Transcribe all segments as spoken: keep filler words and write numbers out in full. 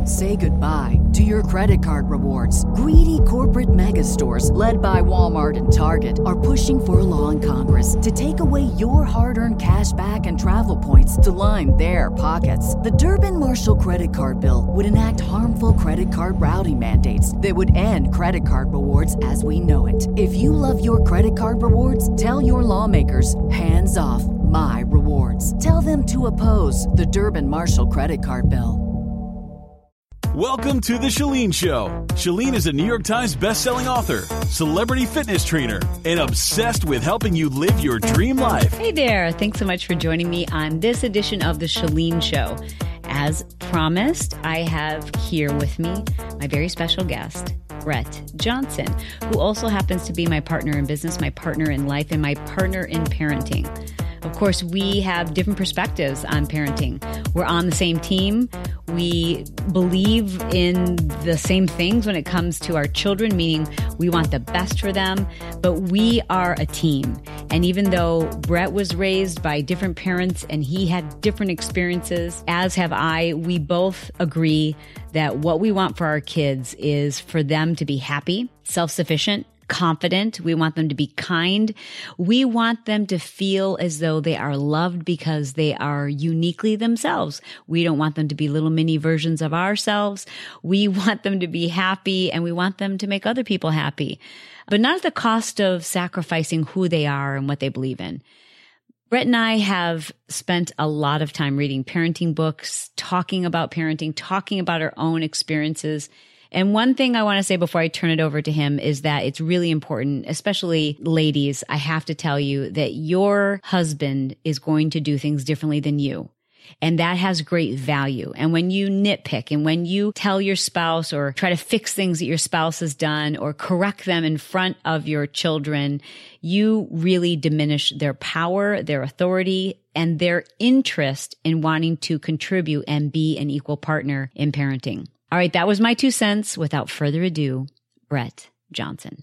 Say goodbye to your credit card rewards. Greedy corporate mega stores, led by Walmart and Target, are pushing for a law in Congress to take away your hard-earned cash back and travel points to line their pockets. The Durbin-Marshall credit card bill would enact harmful credit card routing mandates that would end credit card rewards as we know it. If you love your credit card rewards, tell your lawmakers, hands off my rewards. Tell them to oppose the Durbin-Marshall credit card bill. Welcome to The Chalene Show. Chalene is a New York Times bestselling author, celebrity fitness trainer, and obsessed with helping you live your dream life. Hey there. Thanks so much for joining me on this edition of The Chalene Show. As promised, I have here with me my very special guest, Brett Johnson, who also happens to be my partner in business, my partner in life, and my partner in parenting. Of course, we have different perspectives on parenting. We're on the same team. We believe in the same things when it comes to our children, meaning we want the best for them, but we are a team. And even though Brett was raised by different parents and he had different experiences, as have I, we both agree that what we want for our kids is for them to be happy, self-sufficient, confident. We want them to be kind. We want them to feel as though they are loved because they are uniquely themselves. We don't want them to be little mini versions of ourselves. We want them to be happy and we want them to make other people happy, but not at the cost of sacrificing who they are and what they believe in. Brett and I have spent a lot of time reading parenting books, talking about parenting, talking about our own experiences. And one thing I want to say before I turn it over to him is that it's really important, especially ladies, I have to tell you that your husband is going to do things differently than you. And that has great value. And when you nitpick and when you tell your spouse or try to fix things that your spouse has done or correct them in front of your children, you really diminish their power, their authority, and their interest in wanting to contribute and be an equal partner in parenting. All right, that was my two cents. Without further ado, Brett Johnson.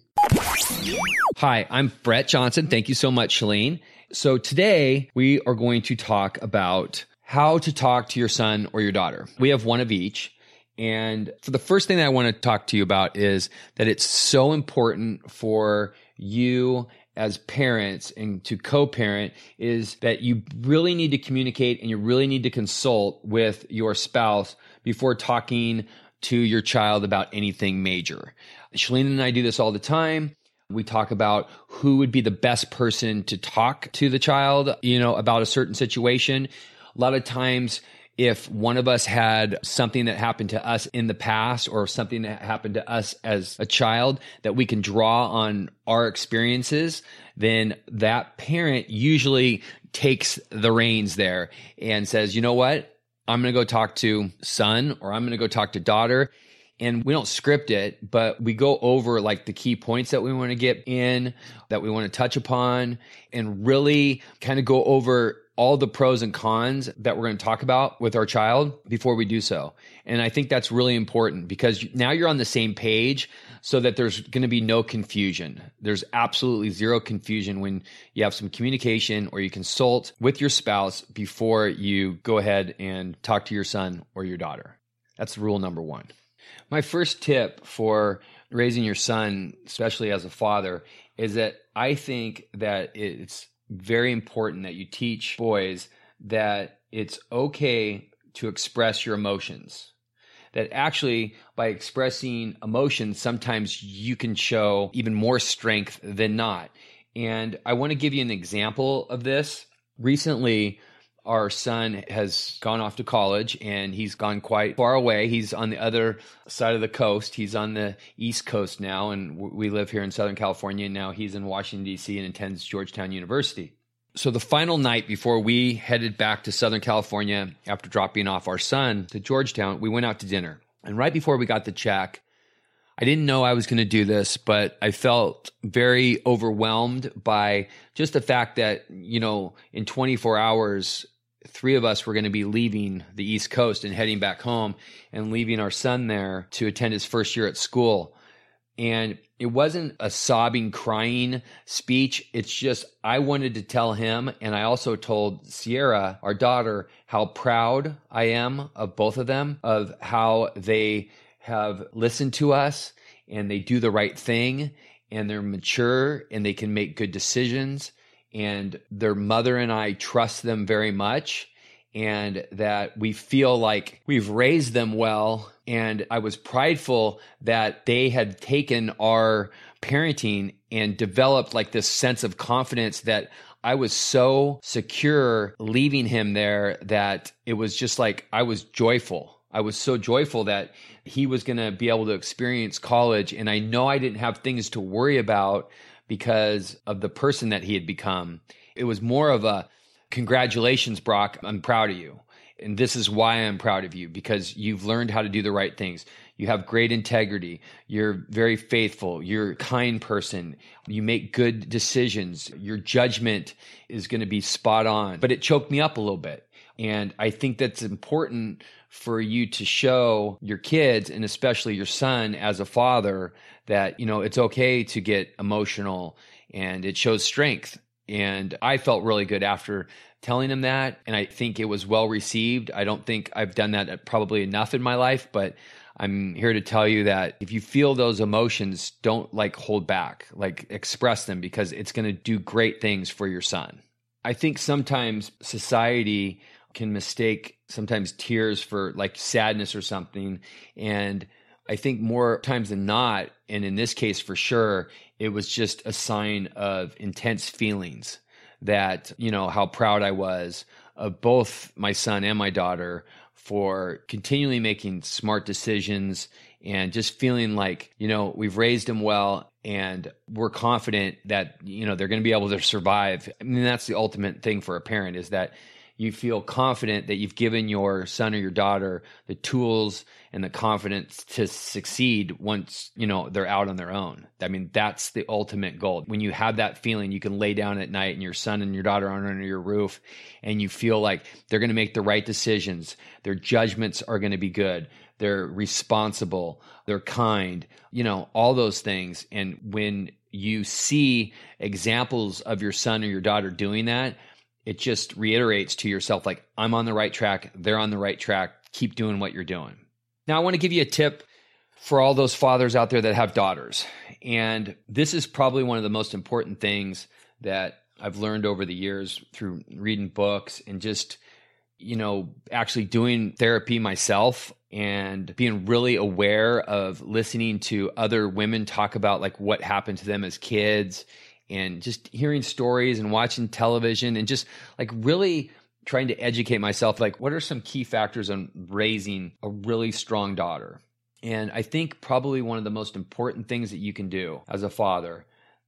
Hi, I'm Brett Johnson. Thank you so much, Chalene. So today we are going to talk about how to talk to your son or your daughter. We have one of each. And for the first thing that I want to talk to you about is that it's so important for you as parents and to co-parent is that you really need to communicate and you really need to consult with your spouse before talking to your child about anything major. Chalene and I do this all the time. We talk about who would be the best person to talk to the child, you know, about a certain situation. A lot of times, if one of us had something that happened to us in the past or something that happened to us as a child that we can draw on our experiences, then that parent usually takes the reins there and says, you know what? I'm going to go talk to son or I'm going to go talk to daughter. And we don't script it, but we go over like the key points that we want to get in, that we want to touch upon, and really kind of go over all the pros and cons that we're going to talk about with our child before we do so. And I think that's really important because now you're on the same page so that there's going to be no confusion. There's absolutely zero confusion when you have some communication or you consult with your spouse before you go ahead and talk to your son or your daughter. That's rule number one. My first tip for raising your son, especially as a father, is that I think that it's very important that you teach boys that it's okay to express your emotions. That actually, by expressing emotions, sometimes you can show even more strength than not. And I want to give you an example of this. Recently, our son has gone off to college and he's gone quite far away. He's on the other side of the coast. He's on the East Coast now, and we live here in Southern California. And now he's in Washington, D C and attends Georgetown University. So the final night before we headed back to Southern California after dropping off our son to Georgetown, we went out to dinner. And right before we got the check, I didn't know I was going to do this, but I felt very overwhelmed by just the fact that, you know, in twenty-four hours, three of us were going to be leaving the East Coast and heading back home and leaving our son there to attend his first year at school. And it wasn't a sobbing, crying speech. It's just, I wanted to tell him. And I also told Sierra, our daughter, how proud I am of both of them, of how they have listened to us and they do the right thing and they're mature and they can make good decisions. And their mother and I trust them very much, and that we feel like we've raised them well. And I was prideful that they had taken our parenting and developed like this sense of confidence that I was so secure leaving him there that it was just like I was joyful. I was so joyful that he was going to be able to experience college. And I know I didn't have things to worry about because of the person that he had become. It was more of a, congratulations, Brock, I'm proud of you. And this is why I'm proud of you, because you've learned how to do the right things. You have great integrity. You're very faithful. You're a kind person. You make good decisions. Your judgment is going to be spot on. But it choked me up a little bit. And I think that's important for you to show your kids, and especially your son as a father, that, you know, it's okay to get emotional and it shows strength. And I felt really good after telling him that. And I think it was well received. I don't think I've done that probably enough in my life, but I'm here to tell you that if you feel those emotions, don't like hold back, like express them, because it's going to do great things for your son. I think sometimes society can mistake sometimes tears for like sadness or something. And I think more times than not, and in this case for sure, it was just a sign of intense feelings that, you know, how proud I was of both my son and my daughter for continually making smart decisions and just feeling like, you know, we've raised them well and we're confident that, you know, they're going to be able to survive. I mean, that's the ultimate thing for a parent, is that you feel confident that you've given your son or your daughter the tools and the confidence to succeed once, you know, they're out on their own. I mean, that's the ultimate goal. When you have that feeling, you can lay down at night and your son and your daughter are under your roof and you feel like they're going to make the right decisions. Their judgments are going to be good. They're responsible. They're kind, you know, all those things. And when you see examples of your son or your daughter doing that, it just reiterates to yourself, like, I'm on the right track. They're on the right track. Keep doing what you're doing. Now, I want to give you a tip for all those fathers out there that have daughters. And this is probably one of the most important things that I've learned over the years through reading books and just, you know, actually doing therapy myself and being really aware of listening to other women talk about like what happened to them as kids, and just hearing stories and watching television and just like really trying to educate myself, like what are some key factors on raising a really strong daughter? And I think probably one of the most important things that you can do as a father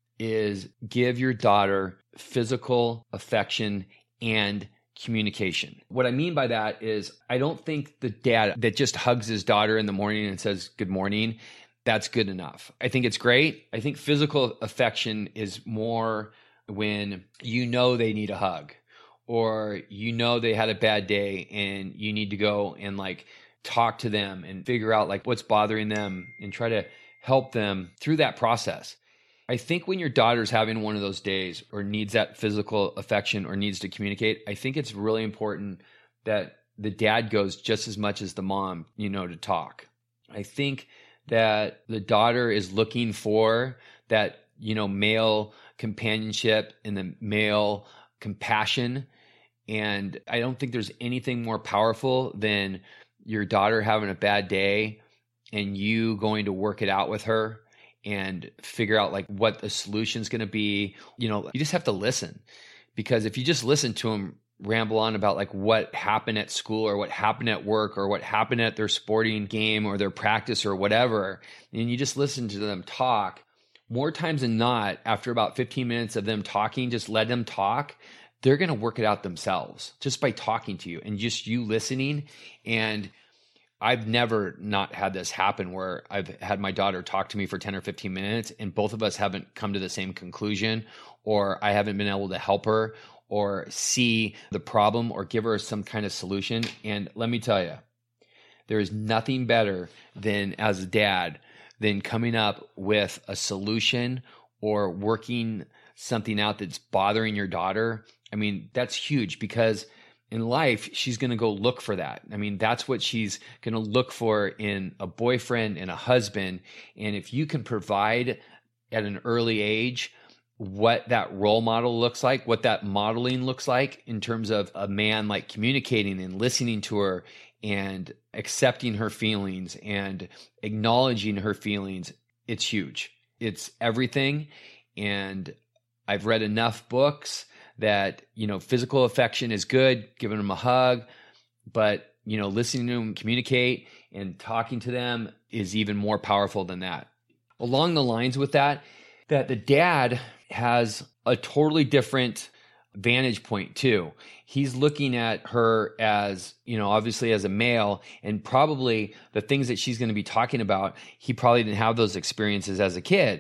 is give your daughter physical affection and communication. What I mean by that is I don't think the dad that just hugs his daughter in the morning and says good morning, that's good enough. I think it's great. I think physical affection is more when you know they need a hug, or you know they had a bad day and you need to go and like talk to them and figure out like what's bothering them and try to help them through that process. I think when your daughter's having one of those days or needs that physical affection or needs to communicate, I think it's really important that the dad goes just as much as the mom, you know, to talk. I think that the daughter is looking for that, you know, male companionship and the male compassion. And I don't think there's anything more powerful than your daughter having a bad day and you going to work it out with her and figure out like what the solution is going to be. You know, you just have to listen, because if you just listen to them ramble on about like what happened at school or what happened at work or what happened at their sporting game or their practice or whatever, and you just listen to them talk, more times than not, after about fifteen minutes of them talking, just let them talk, they're going to work it out themselves just by talking to you and just you listening. And I've never not had this happen where I've had my daughter talk to me for ten or fifteen minutes and both of us haven't come to the same conclusion, or I haven't been able to help her or see the problem or give her some kind of solution. And let me tell you, there is nothing better than as a dad than coming up with a solution or working something out that's bothering your daughter. I mean, that's huge, because in life, she's going to go look for that. I mean, that's what she's going to look for in a boyfriend and a husband. And if you can provide at an early age what that role model looks like, what that modeling looks like in terms of a man like communicating and listening to her and accepting her feelings and acknowledging her feelings, it's huge. It's everything. And I've read enough books that, you know, physical affection is good, giving them a hug, but, you know, listening to them communicate and talking to them is even more powerful than that. Along the lines with that, that the dad has a totally different vantage point too. He's looking at her as, you know, obviously as a male, and probably the things that she's going to be talking about, he probably didn't have those experiences as a kid.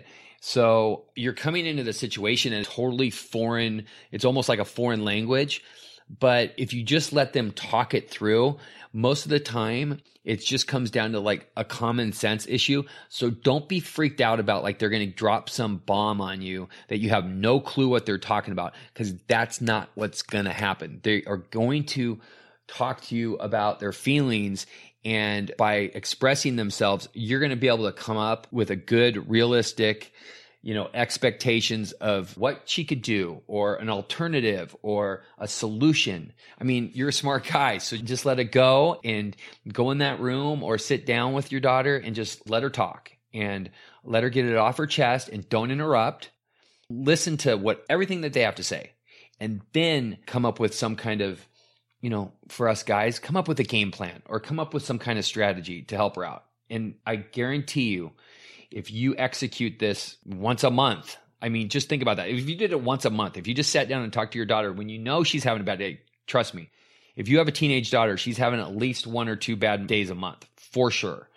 So you're coming into the situation in a totally foreign, it's almost like a foreign language. But if you just let them talk it through, most of the time, it just comes down to like a common sense issue. So don't be freaked out about like they're going to drop some bomb on you that you have no clue what they're talking about, because that's not what's going to happen. They are going to talk to you about their feelings, and by expressing themselves, you're going to be able to come up with a good, realistic, you know, expectations of what she could do, or an alternative, or a solution. I mean, you're a smart guy, so just let it go and go in that room or sit down with your daughter and just let her talk and let her get it off her chest, and don't interrupt. Listen to what everything that they have to say, and then come up with some kind of, you know, for us guys, come up with a game plan or come up with some kind of strategy to help her out. And I guarantee you, if you execute this once a month, I mean, just think about that. If you did it once a month, if you just sat down and talked to your daughter when you know she's having a bad day, trust me, if you have a teenage daughter, she's having at least one or two bad days a month, for sure.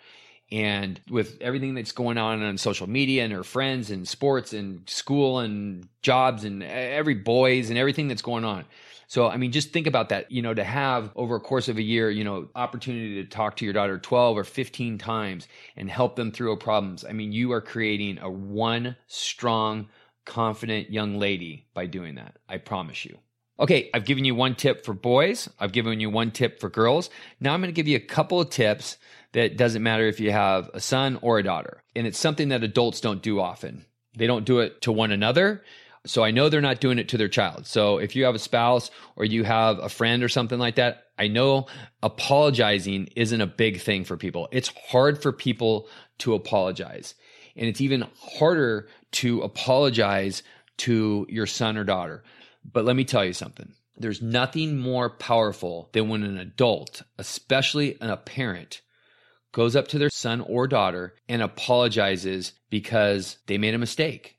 And with everything that's going on on social media and her friends and sports and school and jobs and every boys and everything that's going on. So, I mean, just think about that, you know, to have over a course of a year, you know, opportunity to talk to your daughter twelve or fifteen times and help them through problems. I mean, you are creating a one strong, confident young lady by doing that. I promise you. Okay, I've given you one tip for boys. I've given you one tip for girls. Now I'm going to give you a couple of tips that doesn't matter if you have a son or a daughter. And it's something that adults don't do often. They don't do it to one another. So I know they're not doing it to their child. So if you have a spouse or you have a friend or something like that, I know apologizing isn't a big thing for people. It's hard for people to apologize. And it's even harder to apologize to your son or daughter. But let me tell you something. There's nothing more powerful than when an adult, especially a parent, goes up to their son or daughter and apologizes because they made a mistake.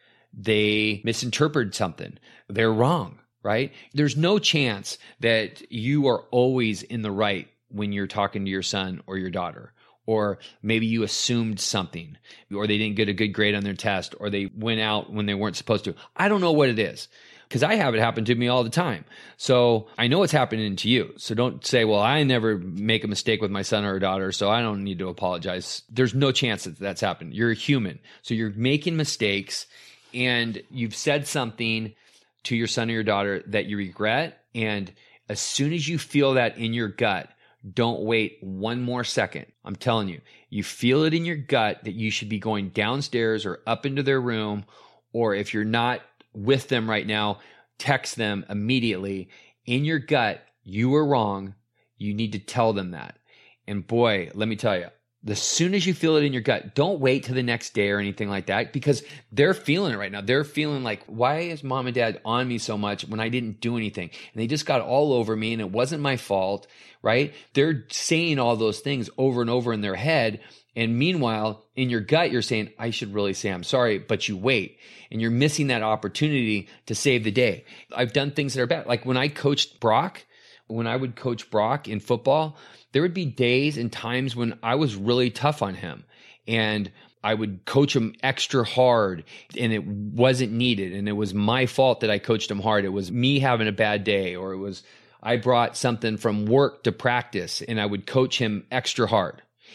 They misinterpreted something. They're wrong, right? There's no chance that you are always in the right when you're talking to your son or your daughter. Or maybe you assumed something, or they didn't get a good grade on their test, or they went out when they weren't supposed to. I don't know what it is, because I have it happen to me all the time. So I know it's happening to you. So don't say, well, I never make a mistake with my son or daughter, so I don't need to apologize. There's no chance that that's happened. You're a human. So you're making mistakes, and you've said something to your son or your daughter that you regret. And as soon as you feel that in your gut, don't wait one more second. I'm telling you, you feel it in your gut that you should be going downstairs or up into their room, or if you're not with them right now, text them immediately. In your gut, you were wrong. You need to tell them that. And boy, let me tell you, as soon as you feel it in your gut, don't wait till the next day or anything like that, because they're feeling it right now. They're feeling like, why is mom and dad on me so much when I didn't do anything? And they just got all over me and it wasn't my fault, right? They're saying all those things over and over in their head. And meanwhile, in your gut, you're saying, I should really say I'm sorry, but you wait. And you're missing that opportunity to save the day. I've done things that are bad. Like when I coached Brock, when I would coach Brock in football, there would be days and times when I was really tough on him. And I would coach him extra hard, and it wasn't needed. And it was my fault that I coached him hard. It was me having a bad day, or it was I brought something from work to practice, and I would coach him extra hard.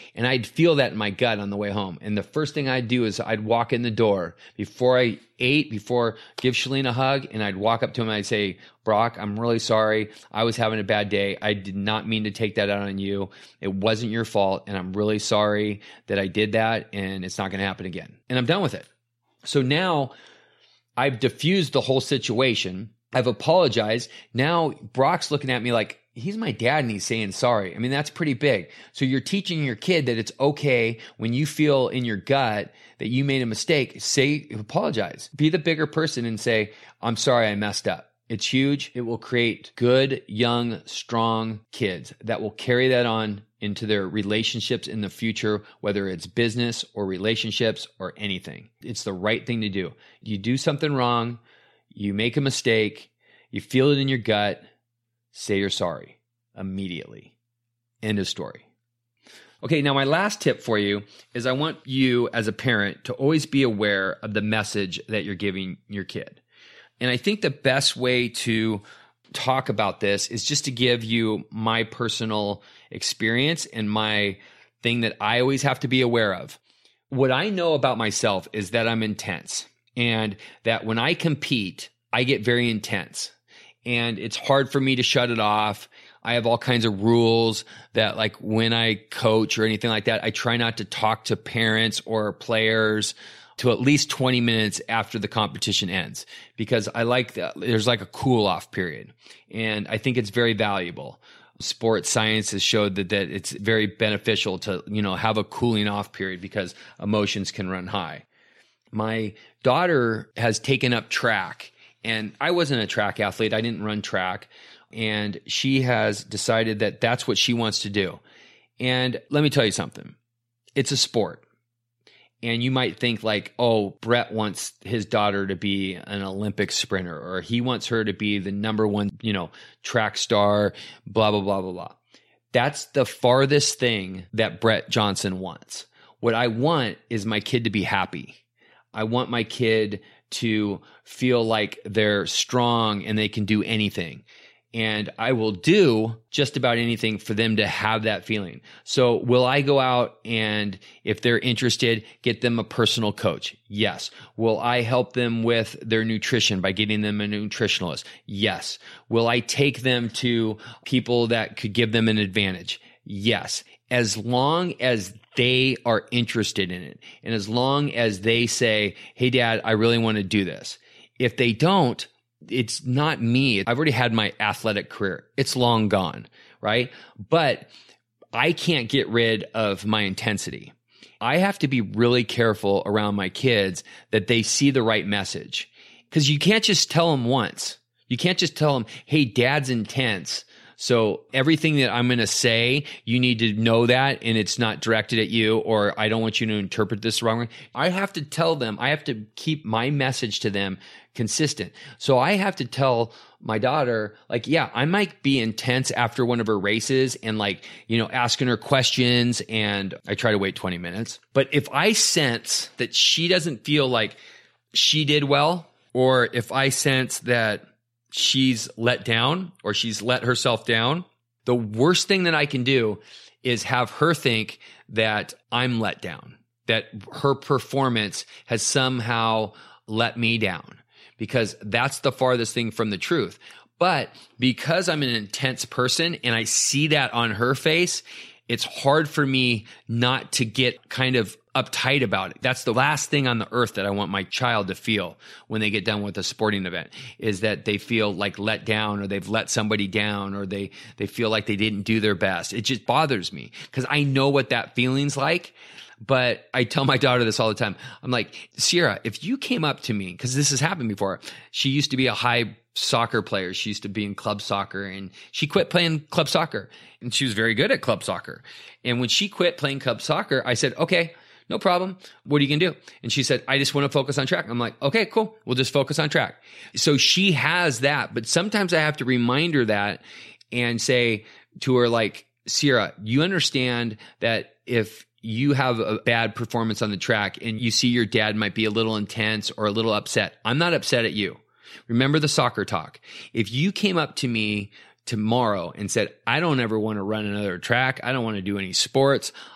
And I'd feel that in my gut on the way home. And the first thing I'd do is I'd walk in the door before I ate, before give Shalene a hug, and I'd walk up to him and I'd say, Brock, I'm really sorry. I was having a bad day. I did not mean to take that out on you. It wasn't your fault. And I'm really sorry that I did that. And it's not going to happen again. And I'm done with it. So now I've diffused the whole situation. I've apologized. Now Brock's looking at me like, he's my dad and he's saying sorry. I mean, that's pretty big. So you're teaching your kid that it's okay when you feel in your gut that you made a mistake, say, apologize. Be the bigger person and say, I'm sorry, I messed up. It's huge. It will create good, young, strong kids that will carry that on into their relationships in the future, whether it's business or relationships or anything. It's the right thing to do. You do something wrong, you make a mistake, you feel it in your gut, say you're sorry immediately. End of story. Okay, now my last tip for you is I want you as a parent to always be aware of the message that you're giving your kid. And I think the best way to talk about this is just to give you my personal experience and my thing that I always have to be aware of. What I know about myself is that I'm intense, and that when I compete, I get very intense. And it's hard for me to shut it off. I have all kinds of rules that, like, when I coach or anything like that, I try not to talk to parents or players to at least twenty minutes after the competition ends, because I like that. There's like a cool off period. And I think it's very valuable. Sports science has showed that, that it's very beneficial to, you know, have a cooling off period because emotions can run high. My daughter has taken up track. And I wasn't a track athlete. I didn't run track. And she has decided that that's what she wants to do. And let me tell you something. It's a sport. And you might think like, oh, Brett wants his daughter to be an Olympic sprinter, or he wants her to be the number one, you know, track star, blah, blah, blah, blah, blah. That's the farthest thing that Brett Johnson wants. What I want is my kid to be happy. I want my kid to feel like they're strong and they can do anything. And I will do just about anything for them to have that feeling. So will I go out and, if they're interested, get them a personal coach? Yes. Will I help them with their nutrition by getting them a nutritionalist? Yes. Will I take them to people that could give them an advantage? Yes. As long as they are interested in it, and as long as they say, hey, Dad, I really want to do this. If they don't, it's not me. I've already had my athletic career. It's long gone, right? But I can't get rid of my intensity. I have to be really careful around my kids that they see the right message, because you can't just tell them once. You can't just tell them, hey, Dad's intense, so everything that I'm going to say, you need to know that, and it's not directed at you, or I don't want you to interpret this the wrong way. I have to tell them, I have to keep my message to them consistent. So I have to tell my daughter, like, yeah, I might be intense after one of her races and, like, you know, asking her questions, and I try to wait twenty minutes. But if I sense that she doesn't feel like she did well, or if I sense that she's let down or she's let herself down, the worst thing that I can do is have her think that I'm let down, that her performance has somehow let me down, because that's the farthest thing from the truth. But because I'm an intense person and I see that on her face, it's hard for me not to get kind of uptight about it. That's the last thing on the earth that I want my child to feel when they get done with a sporting event, is that they feel like let down, or they've let somebody down, or they, they feel like they didn't do their best. It just bothers me because I know what that feeling's like. But I tell my daughter this all the time. I'm like, Sierra, if you came up to me, because this has happened before. She used to be a high soccer player. She used to be in club soccer, and she quit playing club soccer, and she was very good at club soccer. And when she quit playing club soccer, I said, okay, no problem. What are you going to do? And she said, I just want to focus on track. I'm like, okay, cool. We'll just focus on track. So she has that. But sometimes I have to remind her that and say to her, like, Sierra, you understand that if you have a bad performance on the track and you see your dad might be a little intense or a little upset, I'm not upset at you. Remember the soccer talk. If you came up to me tomorrow and said, I don't ever want to run another track, I don't want to do any sports,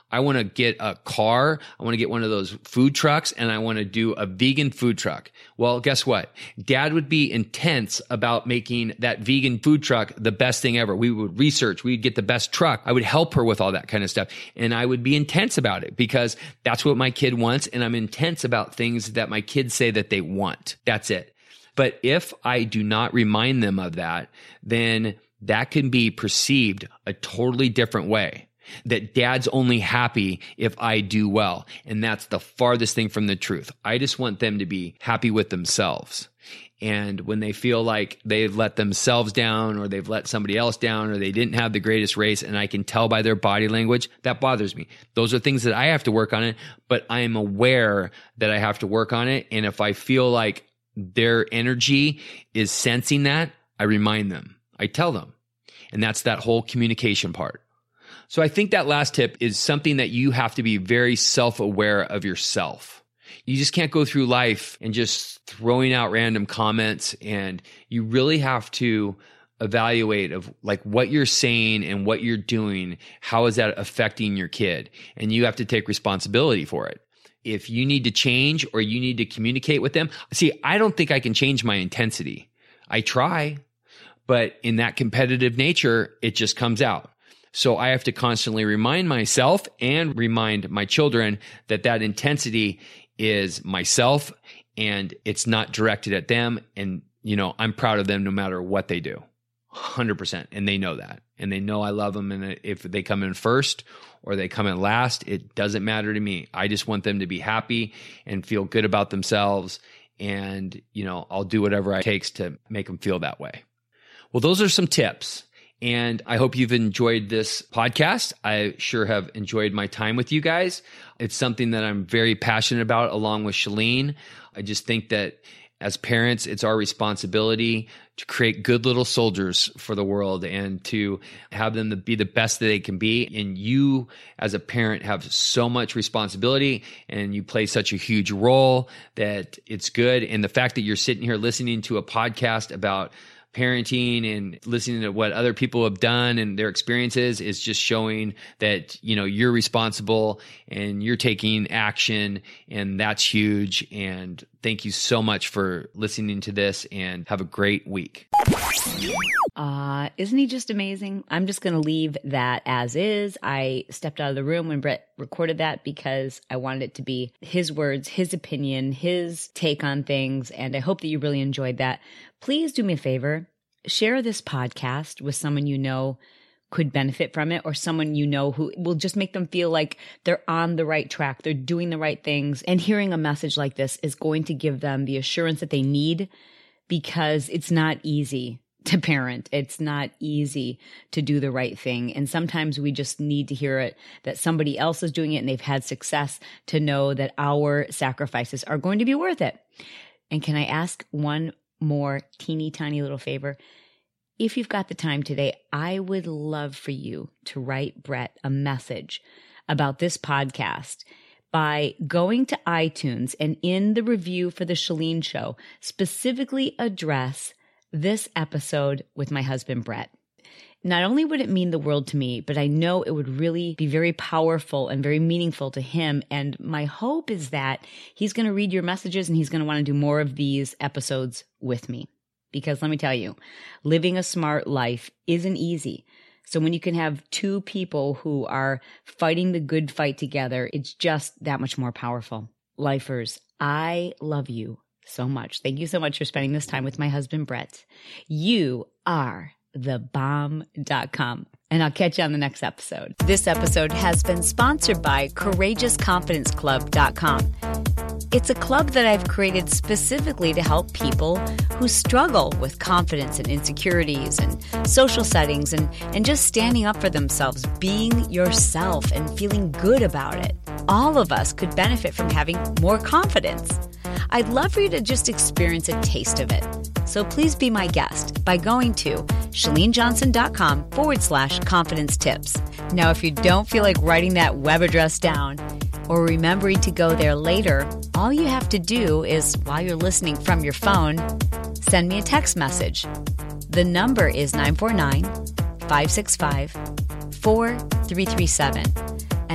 I want to get a car. I want to get one of those food trucks, and I want to do a vegan food truck. Well, guess what? Dad would be intense about making that vegan food truck the best thing ever. We would research. We'd get the best truck. I would help her with all that kind of stuff. And I would be intense about it because that's what my kid wants. And I'm intense about things that my kids say that they want. That's it. But if I do not remind them of that, then that can be perceived a totally different way. That dad's only happy if I do well. And that's the farthest thing from the truth. I just want them to be happy with themselves. And when they feel like they've let themselves down or they've let somebody else down or they didn't have the greatest race, and I can tell by their body language, that bothers me. Those are things that I have to work on it, but I am aware that I have to work on it. And if I feel like their energy is sensing that, I remind them. I tell them. And that's that whole communication part. So I think that last tip is something that you have to be very self-aware of yourself. You just can't go through life and just throwing out random comments, and you really have to evaluate of like what you're saying and what you're doing. How is that affecting your kid? And you have to take responsibility for it. If you need to change or you need to communicate with them, see, I don't think I can change my intensity. I try, but in that competitive nature, it just comes out. So I have to constantly remind myself and remind my children that that intensity is myself and it's not directed at them. And, you know, I'm proud of them no matter what they do, one hundred percent. And they know that. And they know I love them. And if they come in first or they come in last, it doesn't matter to me. I just want them to be happy and feel good about themselves. And, you know, I'll do whatever it takes to make them feel that way. Well, those are some tips. And I hope you've enjoyed this podcast. I sure have enjoyed my time with you guys. It's something that I'm very passionate about along with Chalene. I just think that as parents, it's our responsibility to create good little soldiers for the world and to have them to be the best that they can be. And you as a parent have so much responsibility and you play such a huge role that it's good. And the fact that you're sitting here listening to a podcast about parenting and listening to what other people have done and their experiences is just showing that, you know, you're responsible and you're taking action, and that's huge. And thank you so much for listening to this, and have a great week. Uh, isn't he just amazing? I'm just going to leave that as is. I stepped out of the room when Brett recorded that because I wanted it to be his words, his opinion, his take on things. And I hope that you really enjoyed that. Please do me a favor. Share this podcast with someone you know could benefit from it, or someone you know who will just make them feel like they're on the right track, they're doing the right things. And hearing a message like this is going to give them the assurance that they need, because it's not easy to parent. It's not easy to do the right thing. And sometimes we just need to hear it, that somebody else is doing it and they've had success, to know that our sacrifices are going to be worth it. And can I ask one more teeny tiny little favor? If you've got the time today, I would love for you to write Brett a message about this podcast by going to iTunes and in the review for the Chalene Show, specifically address this episode with my husband, Brett. Not only would it mean the world to me, but I know it would really be very powerful and very meaningful to him. And my hope is that he's going to read your messages and he's going to want to do more of these episodes with me. Because let me tell you, living a smart life isn't easy. So when you can have two people who are fighting the good fight together, it's just that much more powerful. Lifers, I love you so much. Thank you so much for spending this time with my husband, Brett. You are the bomb dot com. And I'll catch you on the next episode. This episode has been sponsored by courageous confidence club dot com. It's a club that I've created specifically to help people who struggle with confidence and insecurities and social settings and, and just standing up for themselves, being yourself and feeling good about it. All of us could benefit from having more confidence. I'd love for you to just experience a taste of it. So please be my guest by going to chalenejohnson.com forward slash confidence tips. Now, if you don't feel like writing that web address down or remembering to go there later, all you have to do is, while you're listening from your phone, send me a text message. The number is nine four nine, five six five, four three three seven. And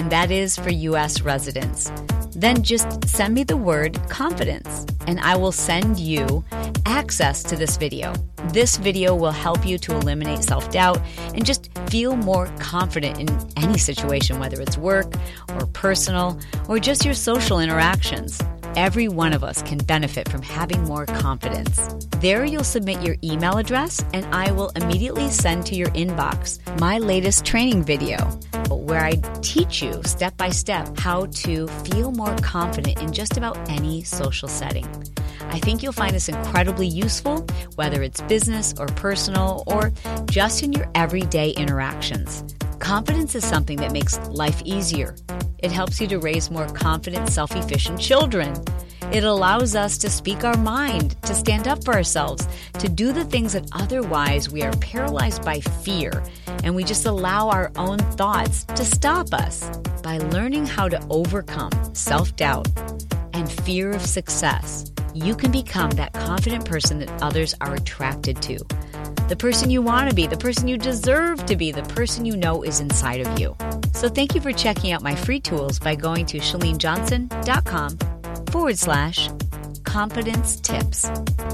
and that is for U S residents. Then just send me the word confidence, and I will send you access to this video. This video will help you to eliminate self-doubt and just feel more confident in any situation, whether it's work or personal or just your social interactions. Every one of us can benefit from having more confidence. There you'll submit your email address and I will immediately send to your inbox my latest training video where I teach you step by step how to feel more confident in just about any social setting. I think you'll find this incredibly useful, whether it's business or personal or just in your everyday interactions. Confidence is something that makes life easier. It helps you to raise more confident, self-efficient children. It allows us to speak our mind, to stand up for ourselves, to do the things that otherwise we are paralyzed by fear, and we just allow our own thoughts to stop us. By learning how to overcome self-doubt and fear of success, you can become that confident person that others are attracted to. The person you want to be, the person you deserve to be, the person you know is inside of you. So thank you for checking out my free tools by going to shalenejohnson.com forward slash confidence tips.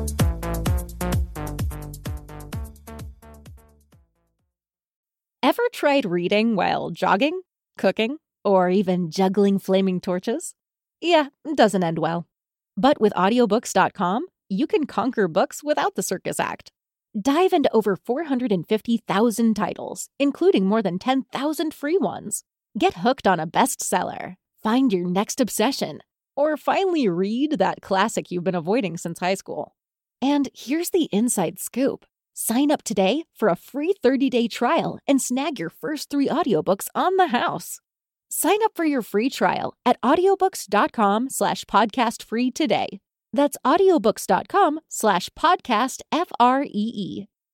Ever tried reading while jogging, cooking, or even juggling flaming torches? Yeah, it doesn't end well. But with audiobooks dot com, you can conquer books without the circus act. Dive into over four hundred fifty thousand titles, including more than ten thousand free ones. Get hooked on a bestseller, find your next obsession, or finally read that classic you've been avoiding since high school. And here's the inside scoop. Sign up today for a free thirty-day trial and snag your first three audiobooks on the house. Sign up for your free trial at audiobooks.com slash podcast free today. That's audiobooks.com slash podcast F R E E.